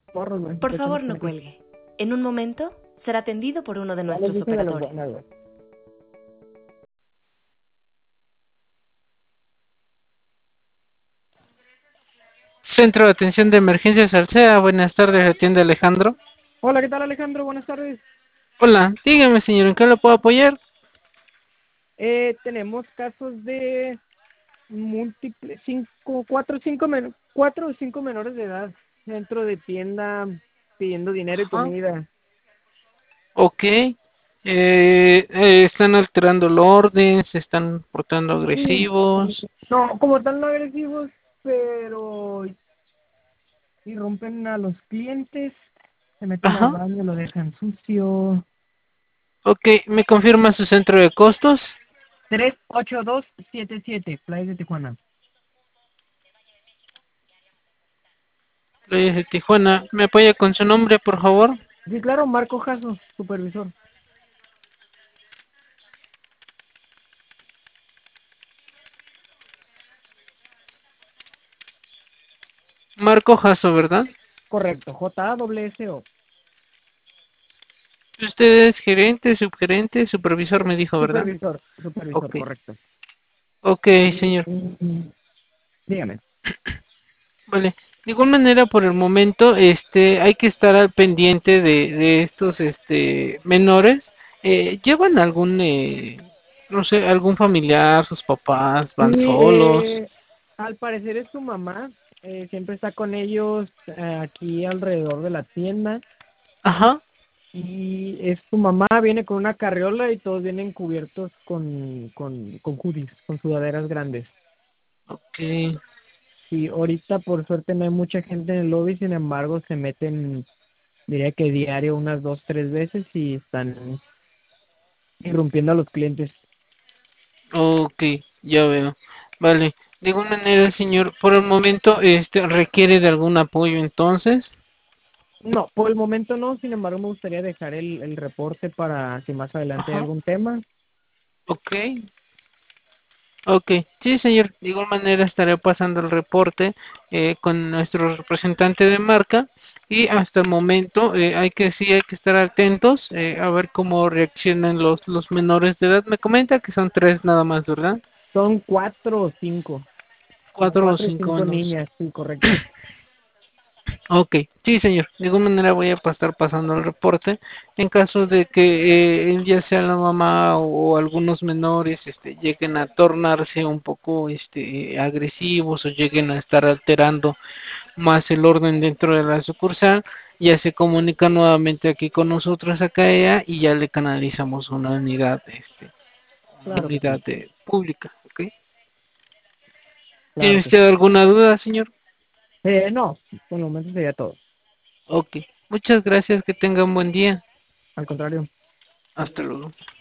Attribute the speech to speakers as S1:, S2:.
S1: Porros, güey.
S2: Por
S1: De hecho,
S2: favor, no cuelgue. En un momento será atendido por uno de
S1: ya les
S2: nuestros
S1: dije de las
S2: operadores.
S1: buenas, güey.
S3: Centro de Atención de Emergencias Alsea, buenas tardes, atiende Alejandro.
S1: Hola, ¿qué tal, Alejandro? Buenas tardes.
S3: Hola, dígame señor, ¿en qué le puedo apoyar?
S1: Tenemos casos de múltiples, cuatro o cinco menores de edad dentro de tienda pidiendo dinero y
S3: Ajá,
S1: comida.
S3: ok. Están alterando el orden, se están portando
S1: Sí,
S3: agresivos.
S1: no, como tal no agresivos, pero si rompen a los clientes, se meten al
S3: Ajá,
S1: baño, lo dejan sucio.
S3: ok, ¿me confirma su centro de costos?
S1: 38277, Playa de Tijuana.
S3: Playas de Tijuana, ¿me apoya con su nombre, por favor?
S1: Sí, claro, Marco Jasso, supervisor.
S3: Marco Jasso, ¿verdad?
S1: Correcto, JASSO.
S3: Usted es gerente, subgerente, supervisor, me dijo, ¿verdad?
S1: Supervisor,
S3: Ok,
S1: correcto.
S3: ok, señor.
S1: Dígame.
S3: Vale. De igual manera, por el momento, hay que estar al pendiente de estos, menores. ¿Llevan algún, no sé, algún familiar, sus papás, van
S1: Sí,
S3: solos?
S1: al parecer es su mamá, siempre está con ellos aquí alrededor de la tienda
S3: Ajá.
S1: y es su mamá, viene con una carriola y todos vienen cubiertos con hoodies, con sudaderas grandes.
S3: Ok.
S1: Y ahorita por suerte no hay mucha gente en el lobby, sin embargo se meten, diría que diario unas dos, tres veces y están irrumpiendo a los clientes.
S3: Ok, ya veo. Vale. De igual manera, señor, por el momento, requiere de algún apoyo entonces.
S1: No, por el momento no, sin embargo me gustaría dejar el reporte para si más adelante hay
S3: Ajá.
S1: algún tema.
S3: Ok. Ok, sí, señor. De igual manera estaré pasando el reporte con nuestro representante de marca y hasta el momento hay que estar atentos a ver cómo reaccionan los menores de edad. Me comenta que son tres nada más, ¿verdad?
S1: Son cuatro o cinco,
S3: Cuatro o
S1: cuatro o
S3: cinco
S1: cinco
S3: años.
S1: niñas, sí, correcto.
S3: Ok, sí, señor. De alguna manera voy a estar pasando el reporte en caso de que ya sea la mamá o algunos menores lleguen a tornarse un poco agresivos o lleguen a estar alterando más el orden dentro de la sucursal, ya se comunica nuevamente aquí con nosotros acá ella y ya le canalizamos una
S1: Claro que
S3: unidad
S1: sí,
S3: pública, ¿ok? ¿Tiene
S1: claro que
S3: usted
S1: sí.
S3: alguna duda, señor?
S1: No, por el momento sería todo.
S3: Ok, muchas gracias, que tenga un buen día.
S1: Al contrario.
S3: Hasta luego.